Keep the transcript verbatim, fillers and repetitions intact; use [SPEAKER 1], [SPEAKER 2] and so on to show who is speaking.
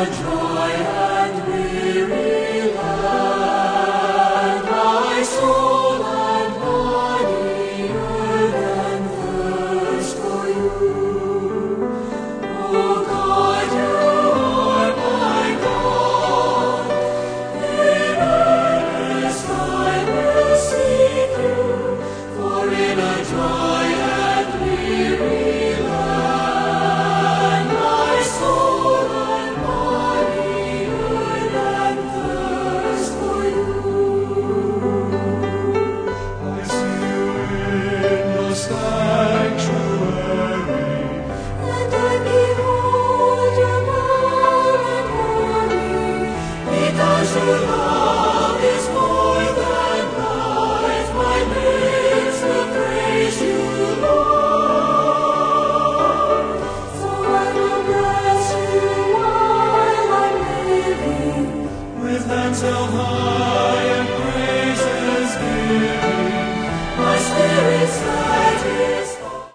[SPEAKER 1] dry and weary land, my soul and body yearn and thirst for you. O God, you are my God. In earnest I will seek you, for in a dry and weary land, my soul and body yearn and thirst for you. I see you in the sanctuary, and I behold your melancholy, because your love is more than life. My lips will praise you, Lord. So I will bless you while I'm living, with hands held high and praises giving. My spirit